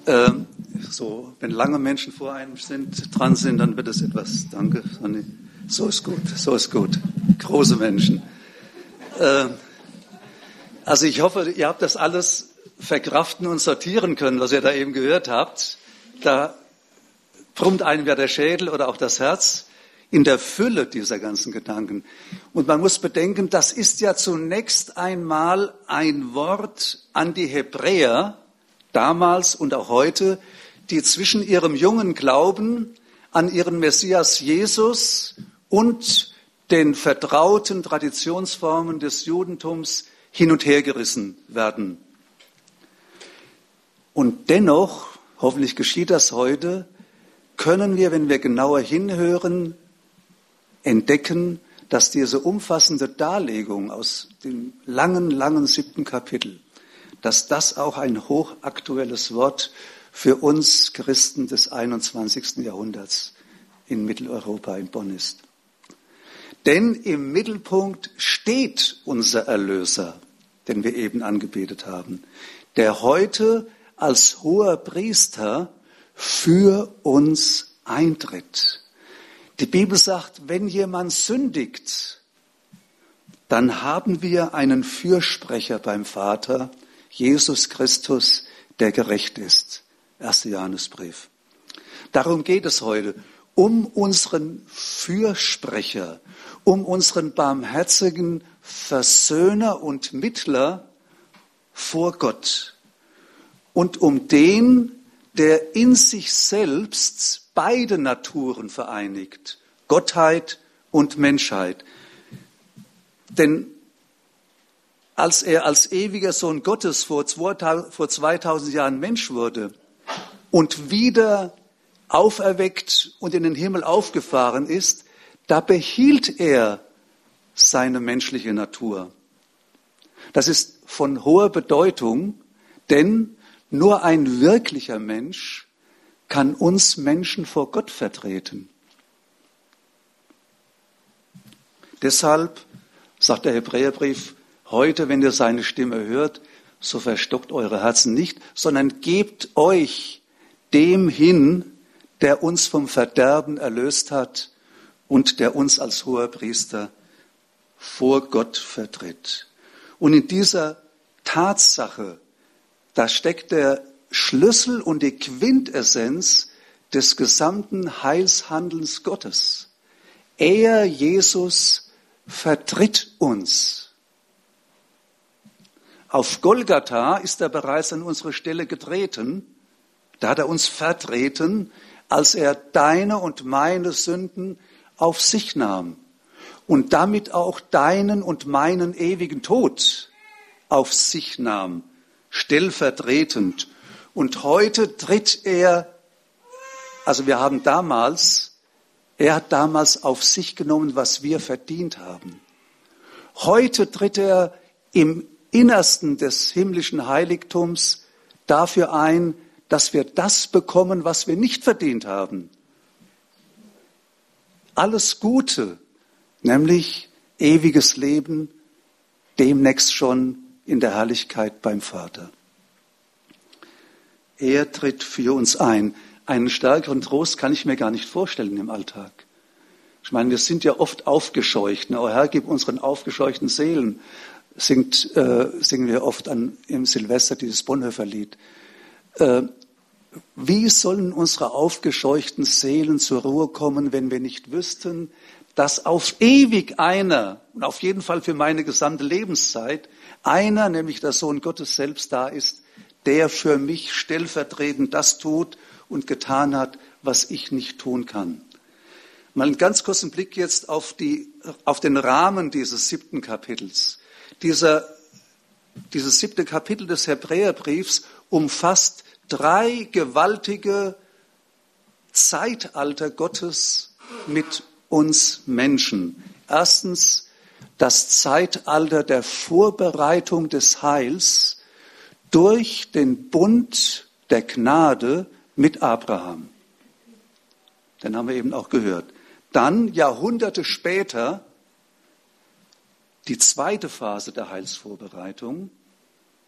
Wenn lange Menschen vor einem dran sind, dann wird es etwas, danke, so ist gut, große Menschen. Also ich hoffe, ihr habt das alles verkraften und sortieren können, was ihr da eben gehört habt. Da brummt einem ja der Schädel oder auch das Herz in der Fülle dieser ganzen Gedanken. Und man muss bedenken, das ist ja zunächst einmal ein Wort an die Hebräer, damals und auch heute, die zwischen ihrem jungen Glauben an ihren Messias Jesus und den vertrauten Traditionsformen des Judentums hin und her gerissen werden. Und dennoch, hoffentlich geschieht das heute, können wir, wenn wir genauer hinhören, entdecken, dass diese umfassende Darlegung aus dem langen 7. Kapitel, dass das auch ein hochaktuelles Wort für uns Christen des 21. Jahrhunderts in Mitteleuropa, in Bonn ist. Denn im Mittelpunkt steht unser Erlöser, den wir eben angebetet haben, der heute als hoher Priester für uns eintritt. Die Bibel sagt, wenn jemand sündigt, dann haben wir einen Fürsprecher beim Vater, Jesus Christus, der gerecht ist. 1. Johannesbrief. Darum geht es heute, um unseren Fürsprecher, um unseren barmherzigen Versöhner und Mittler vor Gott und um den, der in sich selbst beide Naturen vereinigt, Gottheit und Menschheit. Denn als er als ewiger Sohn Gottes vor 2000 Jahren Mensch wurde und wieder auferweckt und in den Himmel aufgefahren ist, da behielt er seine menschliche Natur. Das ist von hoher Bedeutung, denn nur ein wirklicher Mensch kann uns Menschen vor Gott vertreten. Deshalb sagt der Hebräerbrief, heute, wenn ihr seine Stimme hört, so verstockt eure Herzen nicht, sondern gebt euch dem hin, der uns vom Verderben erlöst hat und der uns als hoher Priester vor Gott vertritt. Und in dieser Tatsache, da steckt der Schlüssel und die Quintessenz des gesamten Heilshandelns Gottes. Er, Jesus, vertritt uns. Auf Golgatha ist er bereits an unsere Stelle getreten. Da hat er uns vertreten, als er deine und meine Sünden auf sich nahm und damit auch deinen und meinen ewigen Tod auf sich nahm, stellvertretend. Und heute tritt er, also er hat damals auf sich genommen, was wir verdient haben. Heute tritt er im Innersten des himmlischen Heiligtums dafür ein, dass wir das bekommen, was wir nicht verdient haben. Alles Gute, nämlich ewiges Leben, demnächst schon in der Herrlichkeit beim Vater. Er tritt für uns ein. Einen stärkeren Trost kann ich mir gar nicht vorstellen im Alltag. Ich meine, wir sind ja oft aufgescheucht. O Herr, gib unseren aufgescheuchten Seelen, singen wir oft im Silvester dieses Bonhoeffer-Lied. Wie sollen unsere aufgescheuchten Seelen zur Ruhe kommen, wenn wir nicht wüssten, dass auf ewig einer, und auf jeden Fall für meine gesamte Lebenszeit, einer, nämlich der Sohn Gottes selbst da ist, der für mich stellvertretend das tut und getan hat, was ich nicht tun kann. Mal einen ganz kurzen Blick jetzt auf den Rahmen dieses 7. Kapitels. Dieses 7. Kapitel des Hebräerbriefs umfasst 3 gewaltige Zeitalter Gottes mit uns Menschen. Erstens das Zeitalter der Vorbereitung des Heils durch den Bund der Gnade mit Abraham. Den haben wir eben auch gehört. Dann, Jahrhunderte später, die zweite Phase der Heilsvorbereitung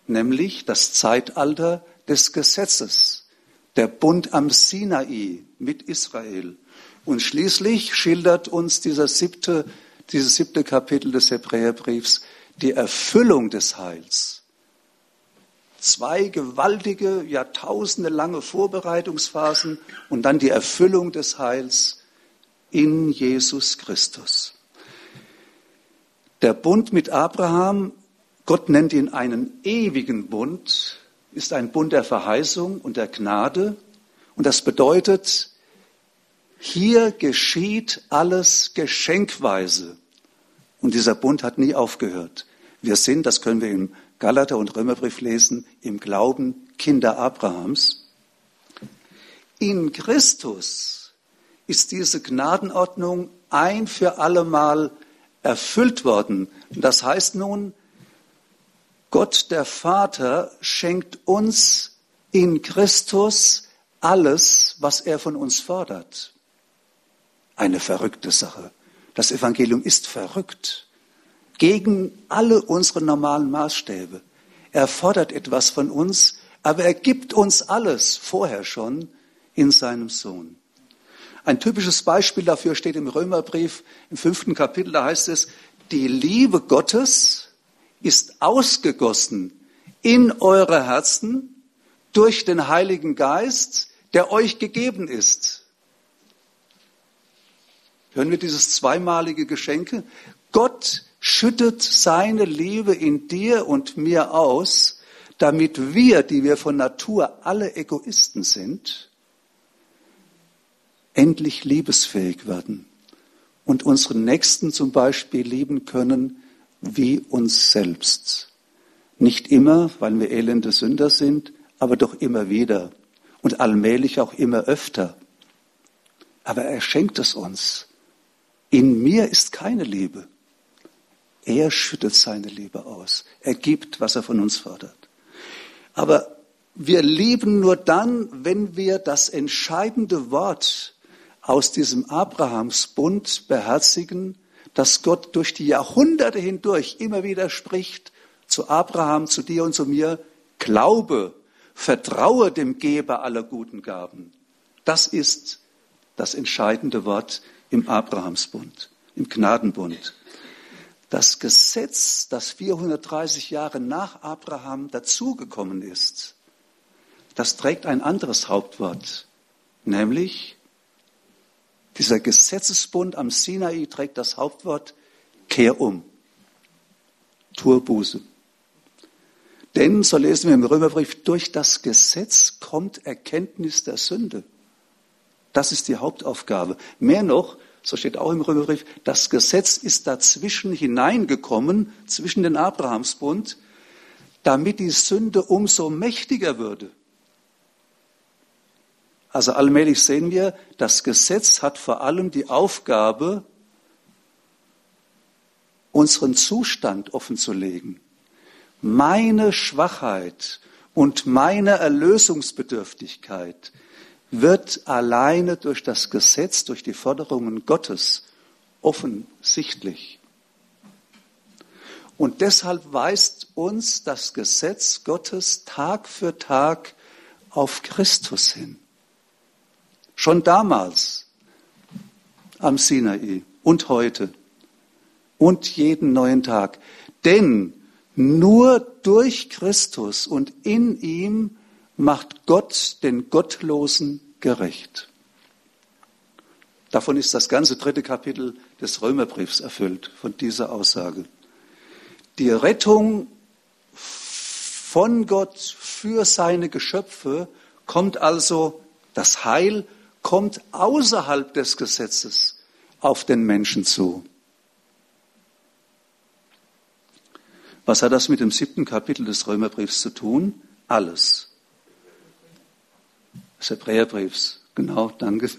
nämlich das Zeitalter des Gesetzes, der Bund am Sinai mit Israel. Und schließlich schildert uns dieses siebte Kapitel des Hebräerbriefs die Erfüllung des Heils. 2 gewaltige, jahrtausendelange Vorbereitungsphasen und dann die Erfüllung des Heils in Jesus Christus. Der Bund mit Abraham, Gott nennt ihn einen ewigen Bund, ist ein Bund der Verheißung und der Gnade. Und das bedeutet, hier geschieht alles geschenkweise. Und dieser Bund hat nie aufgehört. Wir sind, das können wir im Galater- und Römerbrief lesen, im Glauben Kinder Abrahams. In Christus ist diese Gnadenordnung ein für allemal erfüllt worden. Und das heißt nun, Gott der Vater schenkt uns in Christus alles, was er von uns fordert. Eine verrückte Sache. Das Evangelium ist verrückt. Gegen alle unsere normalen Maßstäbe. Er fordert etwas von uns, aber er gibt uns alles vorher schon in seinem Sohn. Ein typisches Beispiel dafür steht im Römerbrief im 5. Kapitel, da heißt es, die Liebe Gottes ist ausgegossen in eure Herzen durch den Heiligen Geist, der euch gegeben ist. Hören wir dieses zweimalige Geschenke? Gott schüttet seine Liebe in dir und mir aus, damit wir, die wir von Natur alle Egoisten sind, endlich liebesfähig werden und unseren Nächsten zum Beispiel lieben können wie uns selbst. Nicht immer, weil wir elende Sünder sind, aber doch immer wieder und allmählich auch immer öfter. Aber er schenkt es uns. In mir ist keine Liebe. Er schüttet seine Liebe aus. Er gibt, was er von uns fordert. Aber wir lieben nur dann, wenn wir das entscheidende Wort aus diesem Abrahamsbund beherzigen, dass Gott durch die Jahrhunderte hindurch immer wieder spricht zu Abraham, zu dir und zu mir: Glaube, vertraue dem Geber aller guten Gaben. Das ist das entscheidende Wort im Abrahamsbund, im Gnadenbund. Das Gesetz, das 430 Jahre nach Abraham dazugekommen ist, das trägt ein anderes Hauptwort, nämlich dieser Gesetzesbund am Sinai trägt das Hauptwort Kehr um, tue Buße. Denn, so lesen wir im Römerbrief, durch das Gesetz kommt Erkenntnis der Sünde. Das ist die Hauptaufgabe. Mehr noch, so steht auch im Römerbrief, das Gesetz ist dazwischen hineingekommen, zwischen den Abrahamsbund, damit die Sünde umso mächtiger würde. Also allmählich sehen wir, das Gesetz hat vor allem die Aufgabe, unseren Zustand offenzulegen. Meine Schwachheit und meine Erlösungsbedürftigkeit wird alleine durch das Gesetz, durch die Forderungen Gottes offensichtlich. Und deshalb weist uns das Gesetz Gottes Tag für Tag auf Christus hin. Schon damals am Sinai und heute und jeden neuen Tag. Denn nur durch Christus und in ihm macht Gott den Gottlosen gerecht. Davon ist das ganze 3. Kapitel des Römerbriefs erfüllt, von dieser Aussage. Die Rettung von Gott für seine Geschöpfe kommt also, das Heil kommt außerhalb des Gesetzes auf den Menschen zu. Was hat das mit dem 7. Kapitel des Römerbriefs zu tun? Alles. Des Hebräerbriefs. Genau, danke.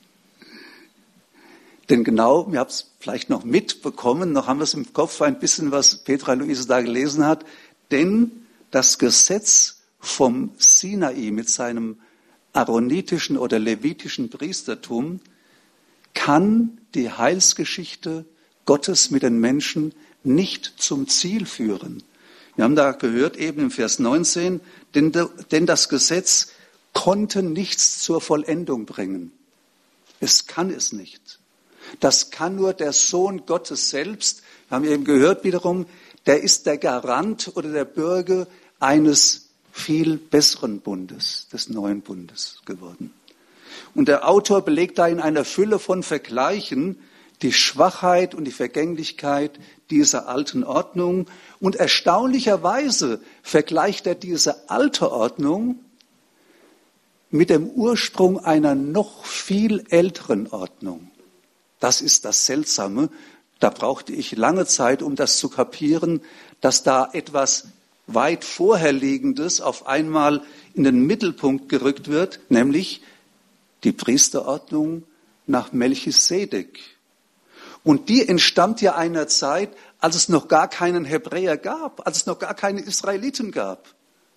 Denn genau, wir haben es vielleicht noch mitbekommen, noch haben wir es im Kopf ein bisschen, was Petra Luise da gelesen hat. Denn das Gesetz vom Sinai mit seinem aaronitischen oder levitischen Priestertum kann die Heilsgeschichte Gottes mit den Menschen nicht zum Ziel führen. Wir haben da gehört, eben im Vers 19, denn das Gesetz konnte nichts zur Vollendung bringen. Es kann es nicht. Das kann nur der Sohn Gottes selbst. Wir haben eben gehört wiederum, der ist der Garant oder der Bürger eines viel besseren Bundes, des neuen Bundes geworden. Und der Autor belegt da in einer Fülle von Vergleichen die Schwachheit und die Vergänglichkeit dieser alten Ordnung. Und erstaunlicherweise vergleicht er diese alte Ordnung mit dem Ursprung einer noch viel älteren Ordnung. Das ist das Seltsame. Da brauchte ich lange Zeit, um das zu kapieren, dass da etwas weit vorherliegendes auf einmal in den Mittelpunkt gerückt wird, nämlich die Priesterordnung nach Melchisedek. Und die entstammt ja einer Zeit, als es noch gar keinen Hebräer gab, als es noch gar keine Israeliten gab.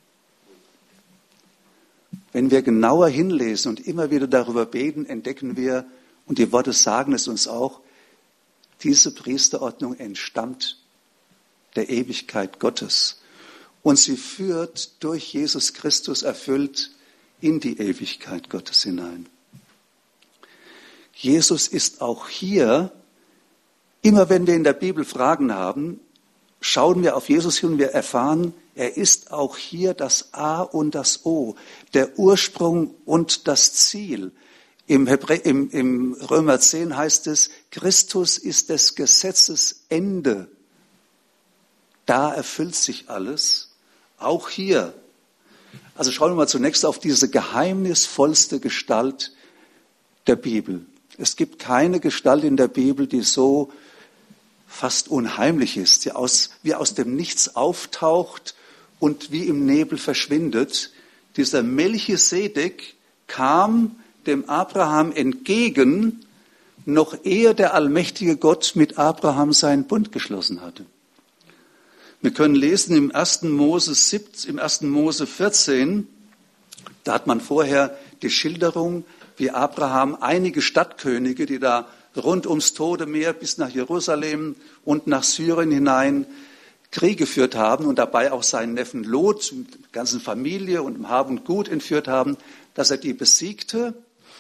Wenn wir genauer hinlesen und immer wieder darüber beten, entdecken wir, und die Worte sagen es uns auch, diese Priesterordnung entstammt der Ewigkeit Gottes. Und sie führt durch Jesus Christus erfüllt in die Ewigkeit Gottes hinein. Jesus ist auch hier, immer wenn wir in der Bibel Fragen haben, schauen wir auf Jesus hin und wir erfahren, er ist auch hier das A und das O, der Ursprung und das Ziel. Im Römer 10 heißt es, Christus ist des Gesetzes Ende. Da erfüllt sich alles, auch hier. Also schauen wir mal zunächst auf diese geheimnisvollste Gestalt der Bibel. Es gibt keine Gestalt in der Bibel, die so fast unheimlich ist, die wie aus dem Nichts auftaucht und wie im Nebel verschwindet. Dieser Melchisedek kam dem Abraham entgegen, noch ehe der allmächtige Gott mit Abraham seinen Bund geschlossen hatte. Wir können lesen im 1. Mose 14, da hat man vorher die Schilderung, wie Abraham einige Stadtkönige, die da rund ums Tote Meer bis nach Jerusalem und nach Syrien hinein Krieg geführt haben und dabei auch seinen Neffen Lot mit der ganzen Familie und Hab und Gut entführt haben, dass er die besiegte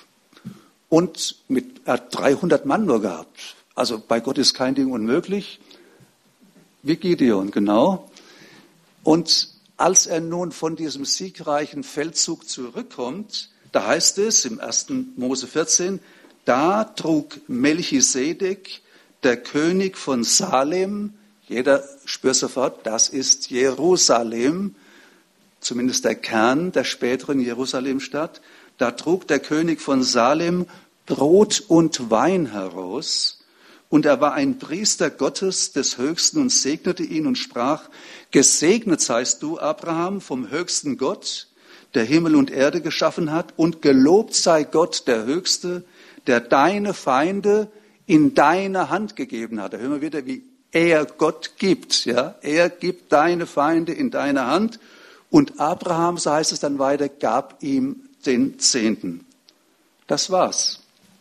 und er hat 300 Mann nur gehabt. Also bei Gott ist kein Ding unmöglich. Wie Gideon, genau. Und als er nun von diesem siegreichen Feldzug zurückkommt, da heißt es im 1. Mose 14, da trug Melchisedek, der König von Salem, jeder spürt sofort, das ist Jerusalem, zumindest der Kern der späteren Jerusalemstadt, da trug der König von Salem Brot und Wein heraus, und er war ein Priester Gottes des Höchsten und segnete ihn und sprach, gesegnet seist du, Abraham, vom höchsten Gott, der Himmel und Erde geschaffen hat, und gelobt sei Gott, der Höchste, der deine Feinde in deine Hand gegeben hat. Da hören wir wieder, wie er Gott gibt. Ja? Er gibt deine Feinde in deine Hand. Und Abraham, so heißt es dann weiter, gab ihm den Zehnten. Das war's.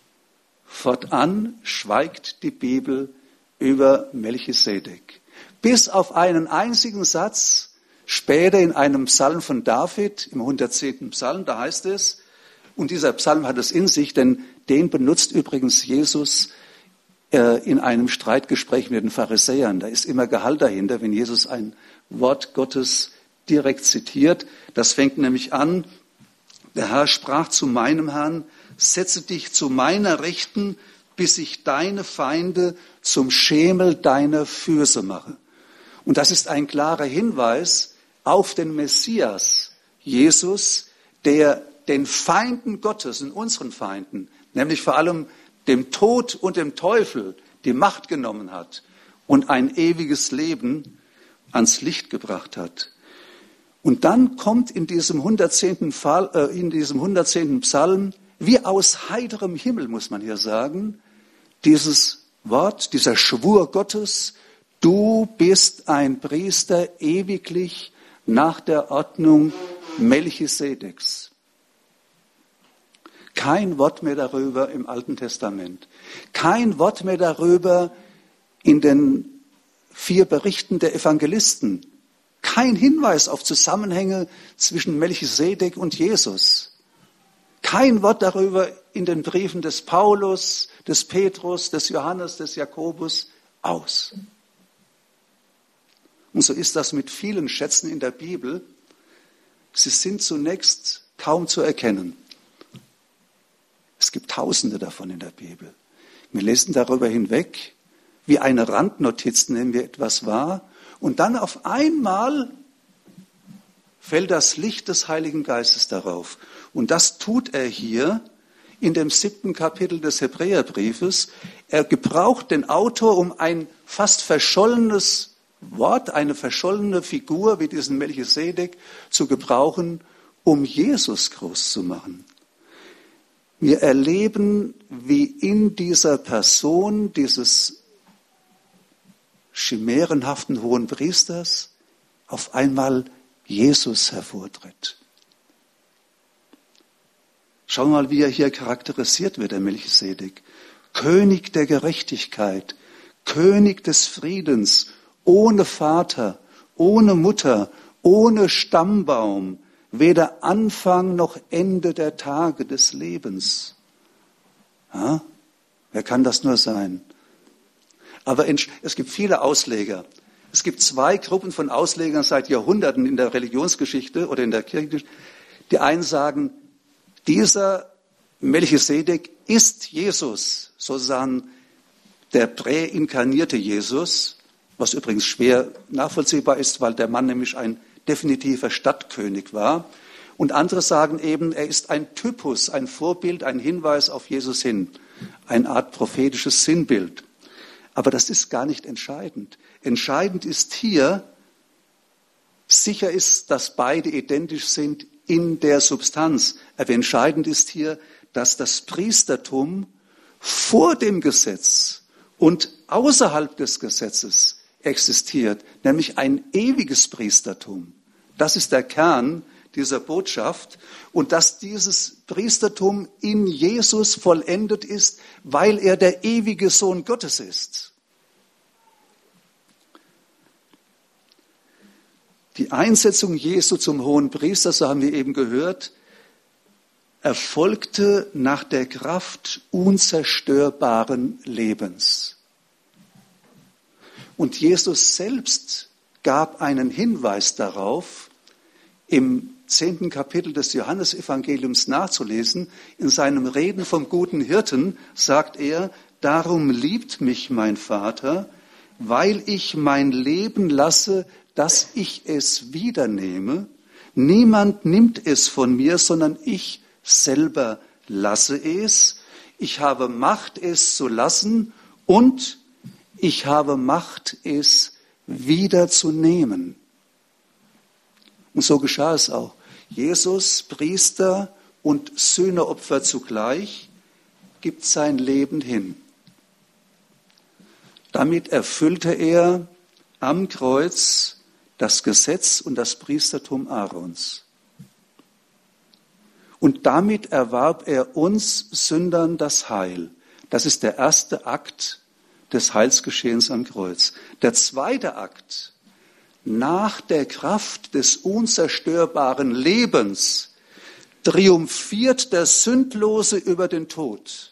Fortan schweigt die Bibel über Melchisedek. Bis auf einen einzigen Satz, später in einem Psalm von David, im 110. Psalm, da heißt es, und dieser Psalm hat es in sich, denn den benutzt übrigens Jesus in einem Streitgespräch mit den Pharisäern. Da ist immer Gehalt dahinter, wenn Jesus ein Wort Gottes direkt zitiert. Das fängt nämlich an, der Herr sprach zu meinem Herrn, setze dich zu meiner Rechten, bis ich deine Feinde zum Schemel deiner Füße mache. Und das ist ein klarer Hinweis auf den Messias, Jesus, der den Feinden Gottes und unseren Feinden, nämlich vor allem dem Tod und dem Teufel, die Macht genommen hat und ein ewiges Leben ans Licht gebracht hat. Und dann kommt in diesem 110. Psalm, wie aus heiterem Himmel, muss man hier sagen, dieses Wort, dieser Schwur Gottes, du bist ein Priester ewiglich nach der Ordnung Melchisedeks. Kein Wort mehr darüber im Alten Testament. Kein Wort mehr darüber in den 4 Berichten der Evangelisten. Kein Hinweis auf Zusammenhänge zwischen Melchisedek und Jesus. Kein Wort darüber in den Briefen des Paulus, des Petrus, des Johannes, des Jakobus aus. Und so ist das mit vielen Schätzen in der Bibel. Sie sind zunächst kaum zu erkennen. Es gibt Tausende davon in der Bibel. Wir lesen darüber hinweg, wie eine Randnotiz, nehmen wir etwas wahr, und dann auf einmal fällt das Licht des Heiligen Geistes darauf. Und das tut er hier in dem 7. Kapitel des Hebräerbriefes. Er gebraucht den Autor, um ein fast verschollenes Wort, eine verschollene Figur wie diesen Melchisedek zu gebrauchen, um Jesus groß zu machen. Wir erleben, wie in dieser Person dieses chimärenhaften Hohenpriesters auf einmal Jesus hervortritt. Schauen wir mal, wie er hier charakterisiert wird, der Melchisedek. König der Gerechtigkeit, König des Friedens, ohne Vater, ohne Mutter, ohne Stammbaum, weder Anfang noch Ende der Tage des Lebens. Ja? Wer kann das nur sein? Aber es gibt viele Ausleger. Es gibt zwei Gruppen von Auslegern seit Jahrhunderten in der Religionsgeschichte oder in der Kirchengeschichte. Die einen sagen, dieser Melchisedek ist Jesus, sozusagen der präinkarnierte Jesus, was übrigens schwer nachvollziehbar ist, weil der Mann nämlich ein definitiver Stadtkönig war. Und andere sagen eben, er ist ein Typus, ein Vorbild, ein Hinweis auf Jesus hin, eine Art prophetisches Sinnbild. Aber das ist gar nicht entscheidend. Entscheidend ist hier, sicher ist, dass beide identisch sind in der Substanz. Aber entscheidend ist hier, dass das Priestertum vor dem Gesetz und außerhalb des Gesetzes existiert, nämlich ein ewiges Priestertum. Das ist der Kern dieser Botschaft und dass dieses Priestertum in Jesus vollendet ist, weil er der ewige Sohn Gottes ist. Die Einsetzung Jesu zum Hohenpriester, so haben wir eben gehört, erfolgte nach der Kraft unzerstörbaren Lebens. Und Jesus selbst gab einen Hinweis darauf, im 10. Kapitel des Johannesevangeliums nachzulesen. In seinem Reden vom guten Hirten sagt er, darum liebt mich mein Vater, weil ich mein Leben lasse, dass ich es wiedernehme. Niemand nimmt es von mir, sondern ich selber lasse es. Ich habe Macht, es zu lassen und ich habe Macht, es wiederzunehmen. Und so geschah es auch. Jesus, Priester und Sühneopfer zugleich, gibt sein Leben hin. Damit erfüllte er am Kreuz das Gesetz und das Priestertum Aarons. Und damit erwarb er uns Sündern das Heil. Das ist der erste Akt des Heilsgeschehens am Kreuz. Der zweite Akt, nach der Kraft des unzerstörbaren Lebens, triumphiert der Sündlose über den Tod.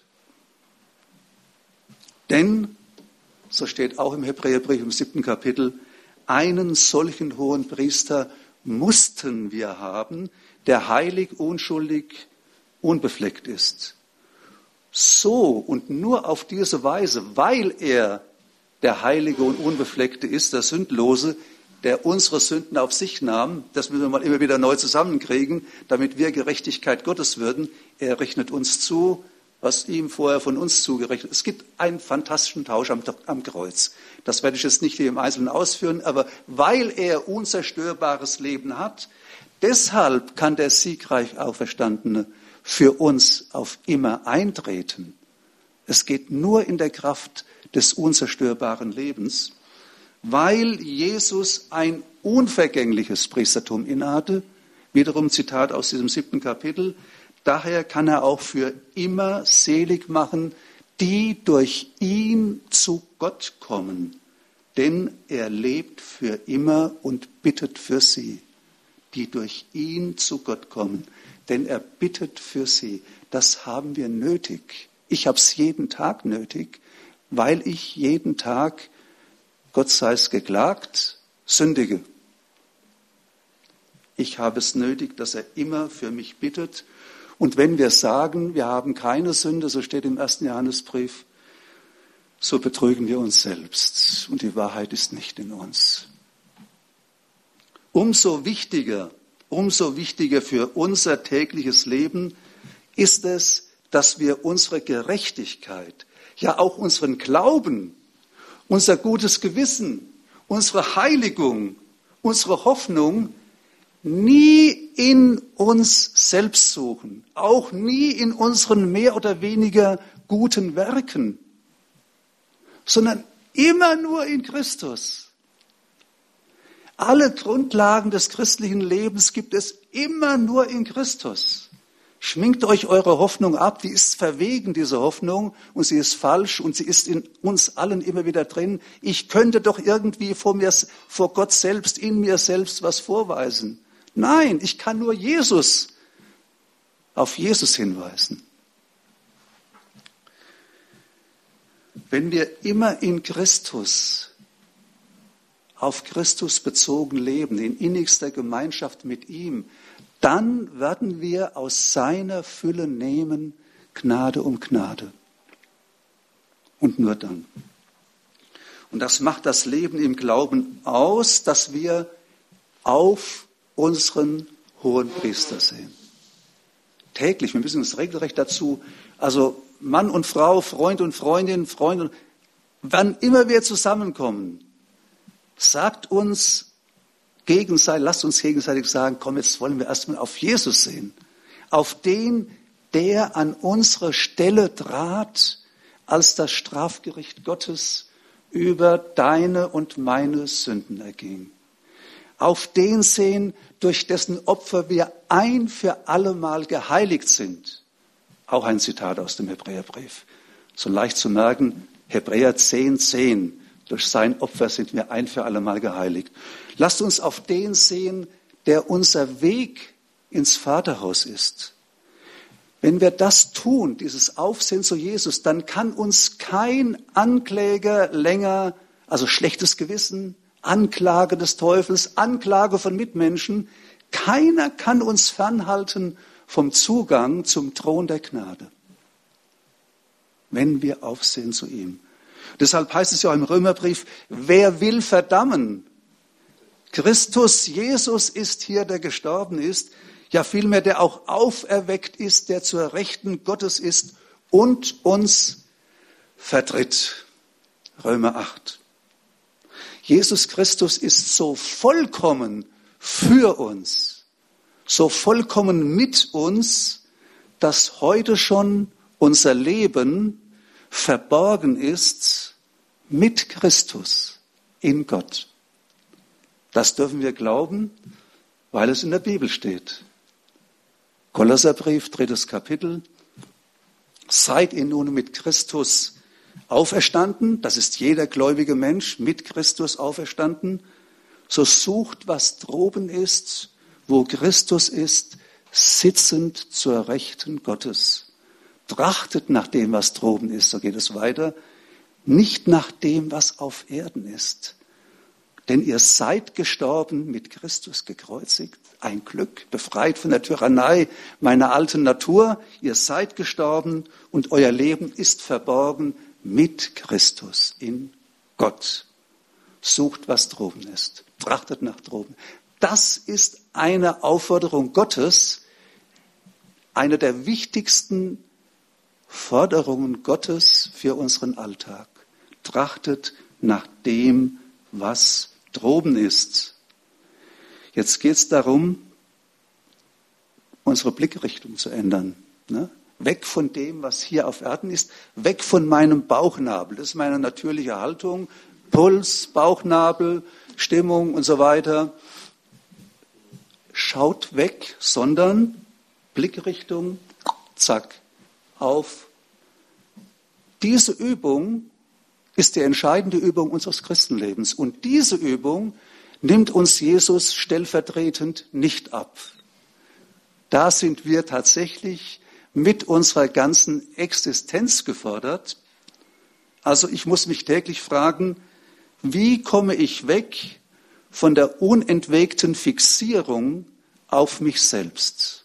Denn, so steht auch im Hebräerbrief im 7. Kapitel, einen solchen hohen Priester mussten wir haben, der heilig, unschuldig, unbefleckt ist. So und nur auf diese Weise, weil er der Heilige und Unbefleckte ist, der Sündlose, der unsere Sünden auf sich nahm, das müssen wir mal immer wieder neu zusammenkriegen, damit wir Gerechtigkeit Gottes würden. Er rechnet uns zu, was ihm vorher von uns zugerechnet. Es gibt einen fantastischen Tausch am Kreuz. Das werde ich jetzt nicht hier im Einzelnen ausführen, aber weil er unzerstörbares Leben hat, deshalb kann der siegreich Auferstandene für uns auf immer eintreten. Es geht nur in der Kraft des unzerstörbaren Lebens, weil Jesus ein unvergängliches Priestertum innehatte. Wiederum Zitat aus diesem 7. Kapitel. Daher kann er auch für immer selig machen, die durch ihn zu Gott kommen. denn er lebt für immer und bittet für sie, die durch ihn zu Gott kommen. Denn er bittet für sie. Das haben wir nötig. Ich habe es jeden Tag nötig, weil ich jeden Tag, Gott sei es geklagt, sündige. Ich habe es nötig, dass er immer für mich bittet. Und wenn wir sagen, wir haben keine Sünde, so steht im 1. Johannesbrief, so betrügen wir uns selbst und die Wahrheit ist nicht in uns. Umso wichtiger für unser tägliches Leben ist es, dass wir unsere Gerechtigkeit, ja auch unseren Glauben, unser gutes Gewissen, unsere Heiligung, unsere Hoffnung nie in uns selbst suchen, auch nie in unseren mehr oder weniger guten Werken, sondern immer nur in Christus. Alle Grundlagen des christlichen Lebens gibt es immer nur in Christus. Schminkt euch eure Hoffnung ab, die ist verwegen, diese Hoffnung, und sie ist falsch und sie ist in uns allen immer wieder drin. Ich könnte doch irgendwie vor Gott selbst, in mir selbst was vorweisen. Nein, ich kann nur auf Jesus hinweisen. Wenn wir immer in Christus, auf Christus bezogen leben, in innigster Gemeinschaft mit ihm, dann werden wir aus seiner Fülle nehmen, Gnade um Gnade. Und nur dann. Und das macht das Leben im Glauben aus, dass wir auf unseren Hohenpriester sehen. Täglich, wir müssen uns regelrecht dazu, also Mann und Frau, Freund und Freundin, wann immer wir zusammenkommen, lasst uns gegenseitig sagen, komm, jetzt wollen wir erstmal auf Jesus sehen. Auf den, der an unsere Stelle trat, als das Strafgericht Gottes über deine und meine Sünden erging. Auf den sehen, durch dessen Opfer wir ein für allemal geheiligt sind. Auch ein Zitat aus dem Hebräerbrief. So leicht zu merken, Hebräer 10,10. Durch sein Opfer sind wir ein für allemal geheiligt. Lasst uns auf den sehen, der unser Weg ins Vaterhaus ist. Wenn wir das tun, dieses Aufsehen zu Jesus, dann kann uns kein Ankläger länger, also schlechtes Gewissen, Anklage des Teufels, Anklage von Mitmenschen, keiner kann uns fernhalten vom Zugang zum Thron der Gnade, wenn wir aufsehen zu ihm. Deshalb heißt es ja im Römerbrief, wer will verdammen? Christus Jesus ist hier, der gestorben ist, ja vielmehr, der auch auferweckt ist, der zur Rechten Gottes ist und uns vertritt. Römer 8. Jesus Christus ist so vollkommen für uns, so vollkommen mit uns, dass heute schon unser Leben verborgen ist mit Christus in Gott. Das dürfen wir glauben, weil es in der Bibel steht. Kolosserbrief, 3. Kapitel. Seid ihr nun mit Christus auferstanden, das ist jeder gläubige Mensch mit Christus auferstanden, so sucht, was droben ist, wo Christus ist, sitzend zur Rechten Gottes. Trachtet nach dem, was droben ist, so geht es weiter, nicht nach dem, was auf Erden ist. Denn ihr seid gestorben, mit Christus gekreuzigt, ein Glück, befreit von der Tyrannei meiner alten Natur. Ihr seid gestorben und euer Leben ist verborgen mit Christus in Gott. Sucht, was droben ist, trachtet nach droben. Das ist eine Aufforderung Gottes, eine der wichtigsten Forderungen Gottes für unseren Alltag. Trachtet nach dem, was droben ist. Jetzt geht es darum, unsere Blickrichtung zu ändern. Ne? Weg von dem, was hier auf Erden ist, weg von meinem Bauchnabel. Das ist meine natürliche Haltung. Puls, Bauchnabel, Stimmung und so weiter. Schaut weg, sondern Blickrichtung, zack, auf. Diese Übung, ist die entscheidende Übung unseres Christenlebens. Und diese Übung nimmt uns Jesus stellvertretend nicht ab. Da sind wir tatsächlich mit unserer ganzen Existenz gefordert. Also ich muss mich täglich fragen, wie komme ich weg von der unentwegten Fixierung auf mich selbst?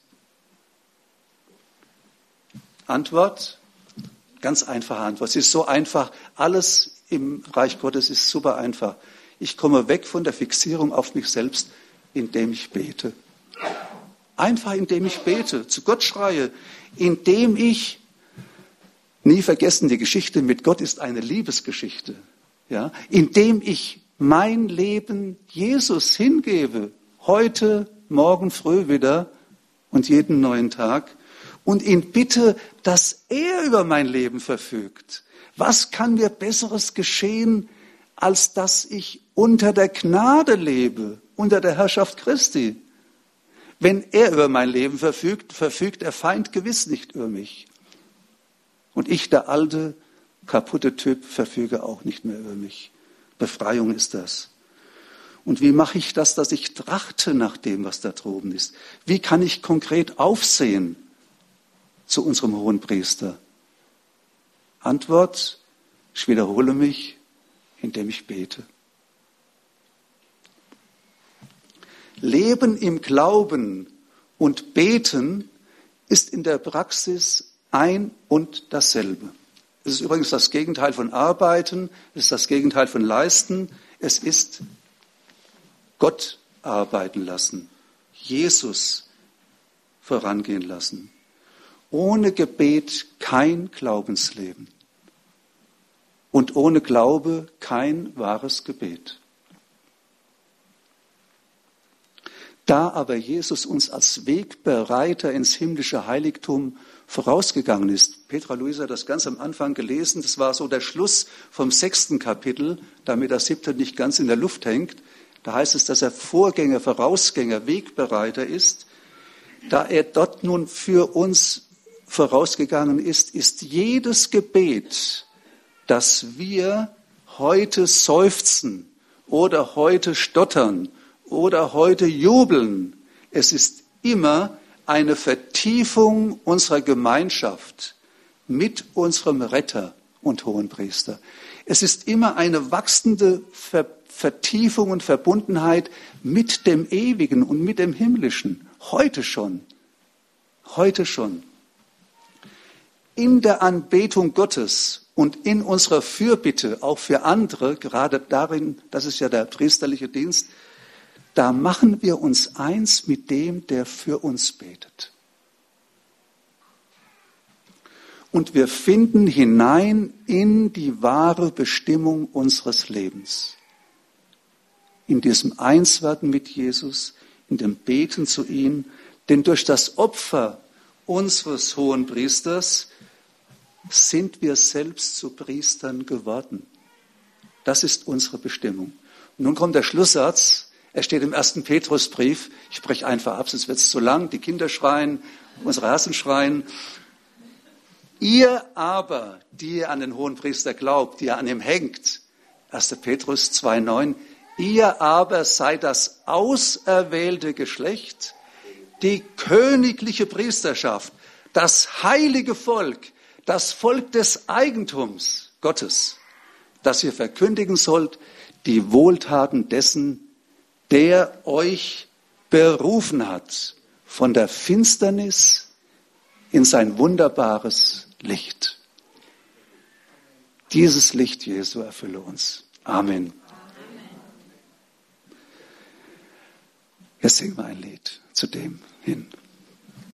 Antwort, ganz einfache Antwort. Es ist so einfach, alles im Reich Gottes ist super einfach. Ich komme weg von der Fixierung auf mich selbst, indem ich bete. Einfach indem ich bete, zu Gott schreie, indem ich, nie vergessen, die Geschichte mit Gott ist eine Liebesgeschichte, ja, indem ich mein Leben Jesus hingebe, heute, morgen früh wieder und jeden neuen Tag und ihn bitte, dass er über mein Leben verfügt. Was kann mir Besseres geschehen, als dass ich unter der Gnade lebe, unter der Herrschaft Christi? Wenn er über mein Leben verfügt, verfügt der Feind gewiss nicht über mich. Und ich, der alte, kaputte Typ, verfüge auch nicht mehr über mich. Befreiung ist das. Und wie mache ich das, dass ich trachte nach dem, was da droben ist? Wie kann ich konkret aufsehen zu unserem Hohenpriester? Antwort, ich wiederhole mich, indem ich bete. Leben im Glauben und Beten ist in der Praxis ein und dasselbe. Es ist übrigens das Gegenteil von Arbeiten, es ist das Gegenteil von Leisten, es ist Gott arbeiten lassen, Jesus vorangehen lassen. Ohne Gebet kein Glaubensleben und ohne Glaube kein wahres Gebet. Da aber Jesus uns als Wegbereiter ins himmlische Heiligtum vorausgegangen ist. Petra Luisa hat das ganz am Anfang gelesen. Das war so der Schluss vom 6. Kapitel, damit das 7. nicht ganz in der Luft hängt. Da heißt es, dass er Vorgänger, Vorausgänger, Wegbereiter ist. Da er dort nun für uns vorausgegangen ist, ist jedes Gebet, das wir heute seufzen oder heute stottern oder heute jubeln, es ist immer eine Vertiefung unserer Gemeinschaft mit unserem Retter und Hohenpriester. Es ist immer eine wachsende Vertiefung und Verbundenheit mit dem Ewigen und mit dem Himmlischen. Heute schon. Heute schon. In der Anbetung Gottes und in unserer Fürbitte, auch für andere, gerade darin, das ist ja der priesterliche Dienst, da machen wir uns eins mit dem, der für uns betet. Und wir finden hinein in die wahre Bestimmung unseres Lebens. In diesem Einswerden mit Jesus, in dem Beten zu ihm, denn durch das Opfer unseres Hohenpriesters sind wir selbst zu Priestern geworden. Das ist unsere Bestimmung. Und nun kommt der Schlusssatz. Er steht im 1. Petrusbrief. Ich spreche einfach ab, sonst wird es zu lang. Die Kinder schreien, unsere Herzen schreien. Ihr aber, die ihr an den Hohenpriester glaubt, die ihr an ihm hängt, 1. Petrus 2,9, ihr aber seid das auserwählte Geschlecht, die königliche Priesterschaft, das heilige Volk, das Volk des Eigentums Gottes, das ihr verkündigen sollt, die Wohltaten dessen, der euch berufen hat von der Finsternis in sein wunderbares Licht. Dieses Licht Jesu erfülle uns. Amen. Jetzt singen wir ein Lied zu dem hin.